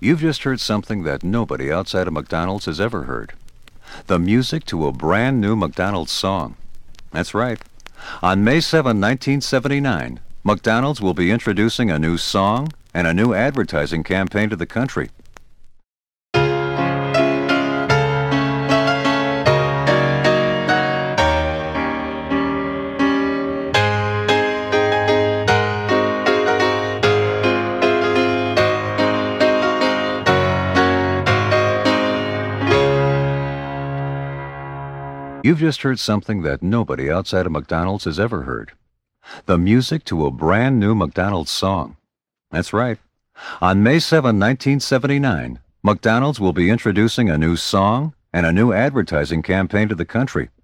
You've just heard something that nobody outside of McDonald's has ever heard. The music to a brand new McDonald's song. That's right. On May 7, 1979, McDonald's will be introducing a new song and a new advertising campaign to the country. You've just heard something that nobody outside of McDonald's has ever heard. The music to a brand new McDonald's song. That's right. On May 7, 1979, McDonald's will be introducing a new song and a new advertising campaign to the country.